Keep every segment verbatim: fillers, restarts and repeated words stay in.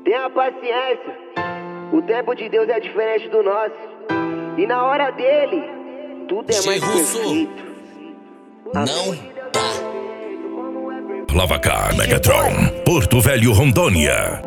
Tenha paciência, o tempo de Deus é diferente do nosso. E na hora dele, tudo é mais perfeito. Não tá. Lavacar Megatron, Porto Velho, Rondônia.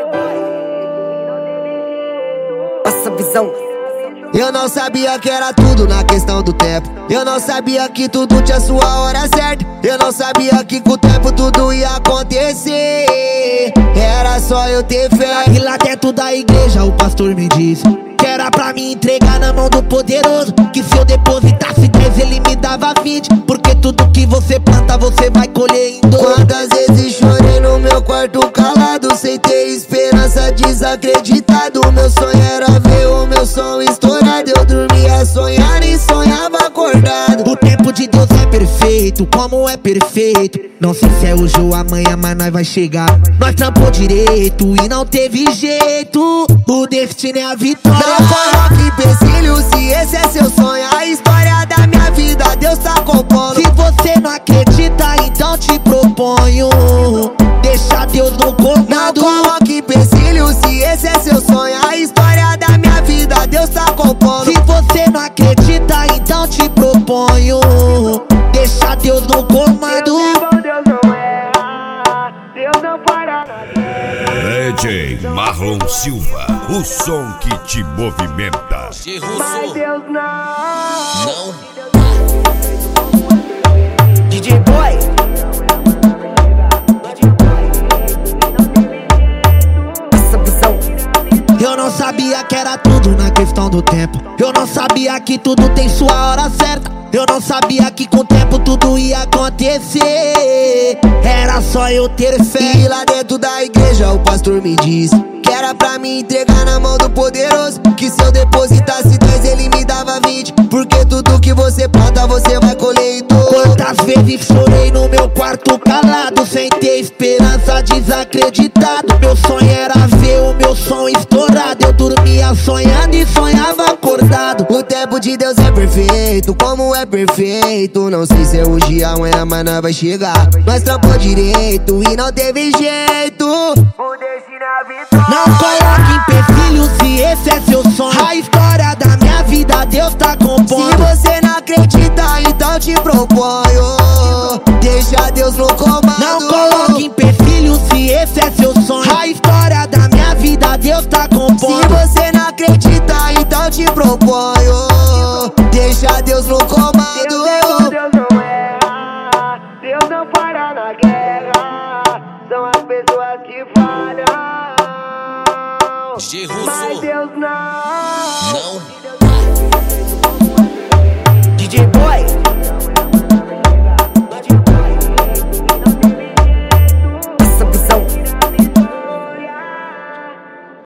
Essa visão. Eu não sabia que era tudo na questão do tempo. Eu não sabia que tudo tinha sua hora certa. Eu não sabia que com o tempo tudo ia acontecer. Era só eu ter fé. E lá dentro da igreja o pastor me disse que era pra me entregar na mão do poderoso, que se eu depositasse dez ele me dava vinte, porque tudo que você planta você vai colher em dobro. Quantas vezes chorei no meu quarto calado, sem ter esperança, desacreditado. Meu sonho era ver o meu som estourado. Eu dormia sonhando e sonhava acordado. O tempo de Deus é perfeito, como é perfeito. Não sei se é hoje ou amanhã, mas nós vai chegar. Nós trampou direito e não teve jeito. O destino é a vitória. Não coloque empecilho se esse é seu sonho. A história da minha vida Deus tá compondo. Se você não acredita, então te proponho deixa Deus no comando. Não coloque empecilho se esse é seu sonho. A história da minha vida Deus tá compondo. Se você não acredita, então te proponho deixa Deus no comando. Deus não erra, Deus não para na D J Marlon Silva, o som que te movimenta. Mas Deus não. Não. D J Boy. Essa visão. Eu não sabia que era tudo na questão do tempo. Eu não sabia que tudo tem sua hora certa. Eu não sabia que com o tempo tudo ia acontecer. Era só eu ter fé. E lá dentro da igreja o pastor me disse que era pra me entregar na mão do poderoso, que se eu depositasse dez ele me dava vinte, porque tudo que você planta você vai colher em dobro. Quantas vezes chorei no meu quarto calado, sem ter esperança, desacreditado. Meu sonho era ver o meu som estourado. Eu dormia sonhando e sonhava acordado. O tempo de Deus é perfeito, como é perfeito. Não sei se é hoje, amanhã, mas nós vai chegar. Nós trampou direito e não teve jeito. O destino é a vitória. Não coloque empecilho se esse é seu sonho. A história da minha vida Deus tá compondo. Se você não acredita, então te proponho deixa Deus no comando. Não coloque empecilho se esse é seu sonho. A história da minha vida Deus tá compondo. Se você não acredita, então te proponho deixa Deus no comando. Deus é bom, Deus não erra, Deus não para na guerra. São as pessoas que falham. Mas Deus não. Não. D J Boy.